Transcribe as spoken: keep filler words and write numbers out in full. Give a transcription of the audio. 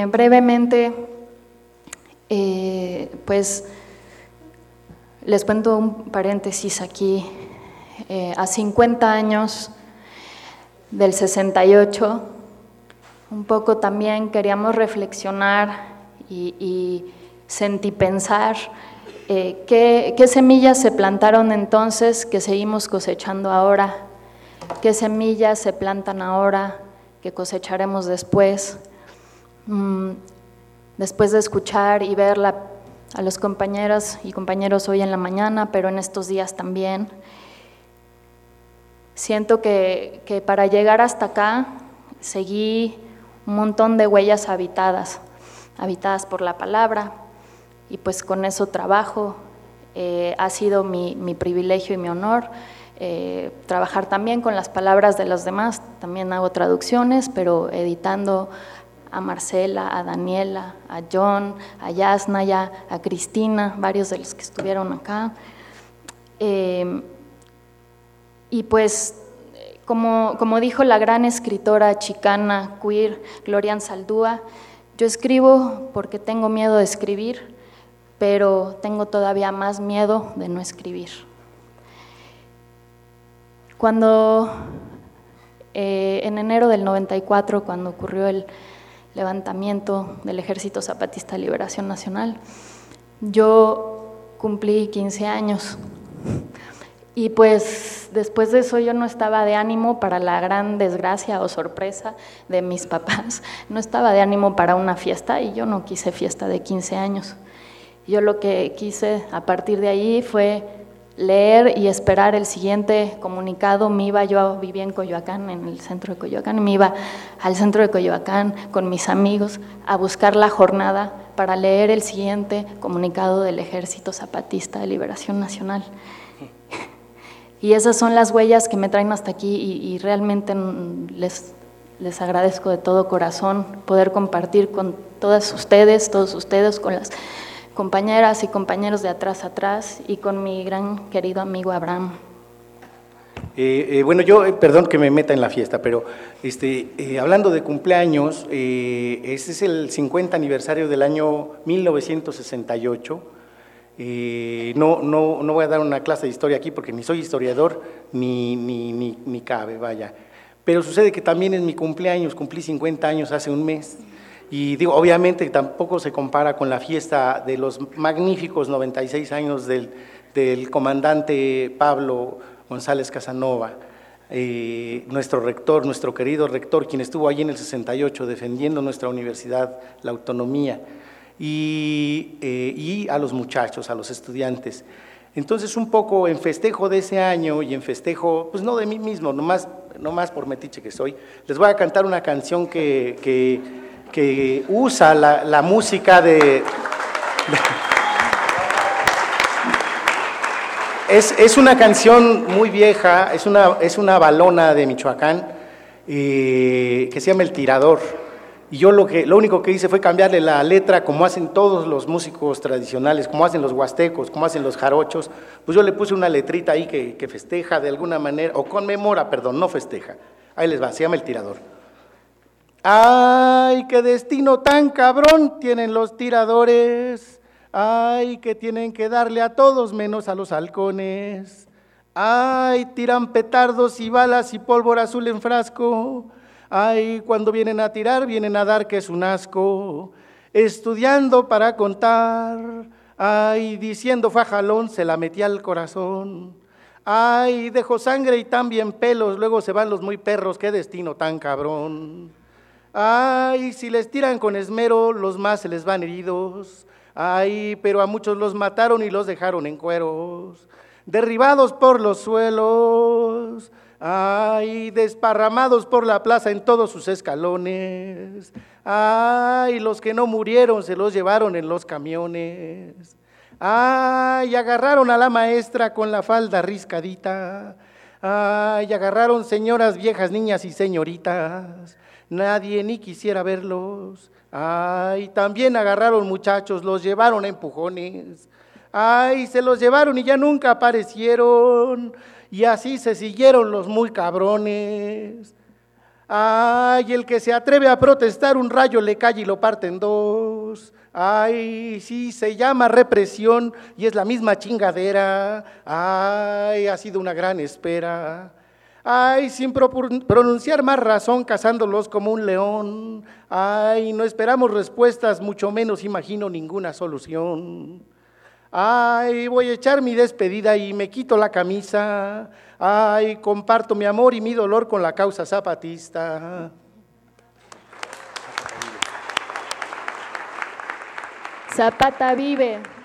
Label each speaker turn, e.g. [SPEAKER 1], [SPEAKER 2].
[SPEAKER 1] Eh, brevemente, eh, pues les cuento un paréntesis aquí. Eh, a cincuenta años del sesenta y ocho, un poco también queríamos reflexionar y, y sentipensar eh, qué, qué semillas se plantaron entonces que seguimos cosechando ahora, qué semillas se plantan ahora que cosecharemos después. Mm, después de escuchar y ver la, a los compañeras y compañeros hoy en la mañana, pero en estos días también, siento que, que para llegar hasta acá seguí un montón de huellas habitadas, habitadas por la palabra, y pues con eso trabajo. Eh, ha sido mi, mi privilegio y mi honor eh, trabajar también con las palabras de los demás. También hago traducciones, pero editando a Marcela, a Daniela, a John, a Yasnaya, a Cristina, varios de los que estuvieron acá. Eh, Y pues, como, como dijo la gran escritora chicana, queer, Gloria Anzaldúa, yo escribo porque tengo miedo de escribir, pero tengo todavía más miedo de no escribir. Cuando, eh, en enero del noventa y cuatro, cuando ocurrió el levantamiento del Ejército Zapatista de Liberación Nacional, yo cumplí quince años. Y pues después de eso yo no estaba de ánimo, para la gran desgracia o sorpresa de mis papás, no estaba de ánimo para una fiesta, y yo no quise fiesta de quince años. Yo lo que quise a partir de ahí fue leer y esperar el siguiente comunicado. Me iba, yo vivía en Coyoacán, en el centro de Coyoacán, y me iba al centro de Coyoacán con mis amigos a buscar la jornada para leer el siguiente comunicado del Ejército Zapatista de Liberación Nacional. Y esas son las huellas que me traen hasta aquí, y, y realmente les, les agradezco de todo corazón poder compartir con todas ustedes, todos ustedes, con las compañeras y compañeros de atrás atrás, y con mi gran querido amigo Abraham.
[SPEAKER 2] Eh, eh, bueno, yo, eh, perdón que me meta en la fiesta, pero este, eh, hablando de cumpleaños, eh, este es el cincuenta aniversario del año mil novecientos sesenta y ocho. Eh, no, no, no voy a dar una clase de historia aquí porque ni soy historiador ni, ni, ni, ni cabe, vaya. Pero sucede que también es mi cumpleaños, cumplí cincuenta años hace un mes. Y digo, obviamente tampoco se compara con la fiesta de los magníficos noventa y seis años del, del comandante Pablo González Casanova, eh, nuestro rector, nuestro querido rector, quien estuvo allí en el sesenta y ocho defendiendo nuestra universidad, la autonomía. Y, eh, y a los muchachos, a los estudiantes. Entonces, un poco en festejo de ese año y en festejo, pues no de mí mismo, nomás, nomás por metiche que soy, les voy a cantar una canción que, que, que usa la, la música de… de es, es una canción muy vieja, es una, es una balona de Michoacán, eh, que se llama El Tirador. Y yo lo, que, lo único que hice fue cambiarle la letra, como hacen todos los músicos tradicionales, como hacen los huastecos, como hacen los jarochos. Pues yo le puse una letrita ahí que, que festeja de alguna manera, o conmemora, perdón, no festeja. Ahí les va, se llama El Tirador. Ay, qué destino tan cabrón tienen los tiradores. Ay, que tienen que darle a todos menos a los halcones. Ay, tiran petardos y balas y pólvora azul en frasco. Ay, cuando vienen a tirar, vienen a dar que es un asco, estudiando para contar, ay, diciendo fajalón, se la metí al corazón, ay, dejó sangre y también pelos, luego se van los muy perros, qué destino tan cabrón, ay, si les tiran con esmero, los más se les van heridos, ay, pero a muchos los mataron y los dejaron en cueros, derribados por los suelos, ay, desparramados por la plaza en todos sus escalones, ay, los que no murieron se los llevaron en los camiones, ay, agarraron a la maestra con la falda riscadita, ay, agarraron señoras, viejas, niñas y señoritas, nadie ni quisiera verlos, ay, también agarraron muchachos, los llevaron a empujones, ay, se los llevaron y ya nunca aparecieron, y así se siguieron los muy cabrones. Ay, el que se atreve a protestar, un rayo le cae y lo parte en dos. Ay, sí, se llama represión y es la misma chingadera. Ay, ha sido una gran espera. Ay, sin pro pronunciar más razón, cazándolos como un león. Ay, no esperamos respuestas, mucho menos imagino ninguna solución. Ay, voy a echar mi despedida y me quito la camisa. Ay, comparto mi amor y mi dolor con la causa zapatista.
[SPEAKER 1] Zapata vive.